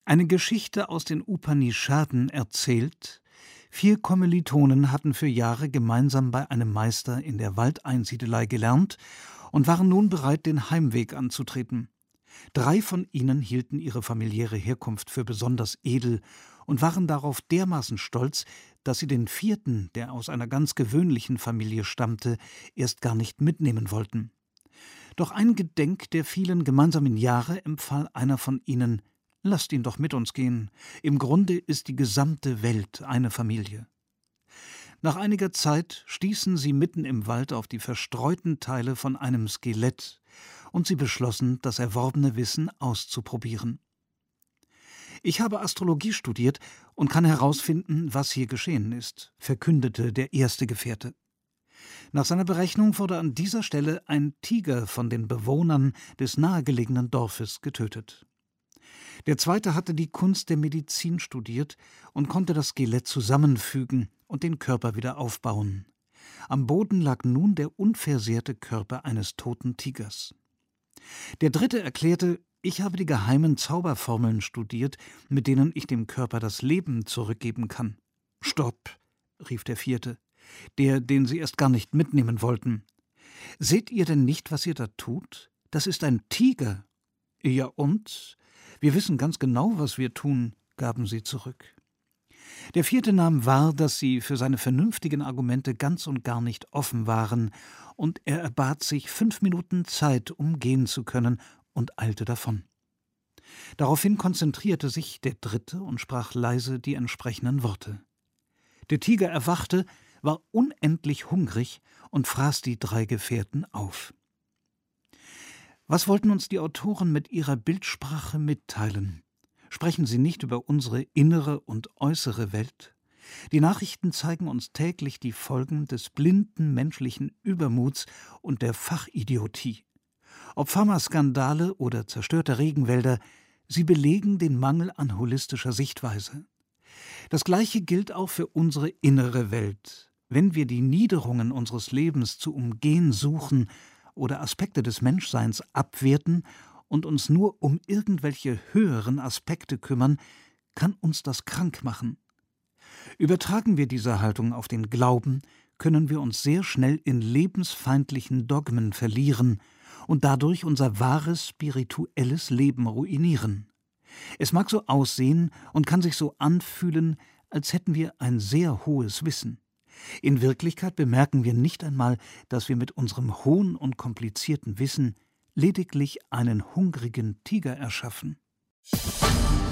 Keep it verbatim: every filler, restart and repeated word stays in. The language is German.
Eine Geschichte aus den Upanishaden erzählt: Vier Kommilitonen hatten für Jahre gemeinsam bei einem Meister in der Waldeinsiedelei gelernt und waren nun bereit, den Heimweg anzutreten. Drei von ihnen hielten ihre familiäre Herkunft für besonders edel und waren darauf dermaßen stolz, dass sie den vierten, der aus einer ganz gewöhnlichen Familie stammte, erst gar nicht mitnehmen wollten. Doch eingedenk der vielen gemeinsamen Jahre empfahl einer von ihnen: »Lasst ihn doch mit uns gehen. Im Grunde ist die gesamte Welt eine Familie.« Nach einiger Zeit stießen sie mitten im Wald auf die verstreuten Teile von einem Skelett, und sie beschlossen, das erworbene Wissen auszuprobieren. »Ich habe Astrologie studiert und kann herausfinden, was hier geschehen ist«, verkündete der erste Gefährte. Nach seiner Berechnung wurde an dieser Stelle ein Tiger von den Bewohnern des nahegelegenen Dorfes getötet. Der zweite hatte die Kunst der Medizin studiert und konnte das Skelett zusammenfügen und den Körper wieder aufbauen. Am Boden lag nun der unversehrte Körper eines toten Tigers. Der dritte erklärte: »Ich habe die geheimen Zauberformeln studiert, mit denen ich dem Körper das Leben zurückgeben kann.« »Stopp«, rief der vierte, der, den sie erst gar nicht mitnehmen wollten. »Seht ihr denn nicht, was ihr da tut? Das ist ein Tiger.« »Ja und? Wir wissen ganz genau, was wir tun«, gaben sie zurück. Der vierte nahm wahr, dass sie für seine vernünftigen Argumente ganz und gar nicht offen waren, und er erbat sich fünf Minuten Zeit, um gehen zu können, und eilte davon. Daraufhin konzentrierte sich der Dritte und sprach leise die entsprechenden Worte. Der Tiger erwachte, war unendlich hungrig und fraß die drei Gefährten auf. Was wollten uns die Autoren mit ihrer Bildsprache mitteilen? Sprechen sie nicht über unsere innere und äußere Welt? Die Nachrichten zeigen uns täglich die Folgen des blinden menschlichen Übermuts und der Fachidiotie. Ob Pharmaskandale oder zerstörte Regenwälder, sie belegen den Mangel an holistischer Sichtweise. Das Gleiche gilt auch für unsere innere Welt. Wenn wir die Niederungen unseres Lebens zu umgehen suchen oder Aspekte des Menschseins abwerten und uns nur um irgendwelche höheren Aspekte kümmern, kann uns das krank machen. Übertragen wir diese Haltung auf den Glauben, können wir uns sehr schnell in lebensfeindlichen Dogmen verlieren und dadurch unser wahres spirituelles Leben ruinieren. Es mag so aussehen und kann sich so anfühlen, als hätten wir ein sehr hohes Wissen. In Wirklichkeit bemerken wir nicht einmal, dass wir mit unserem hohen und komplizierten Wissen lediglich einen hungrigen Tiger erschaffen.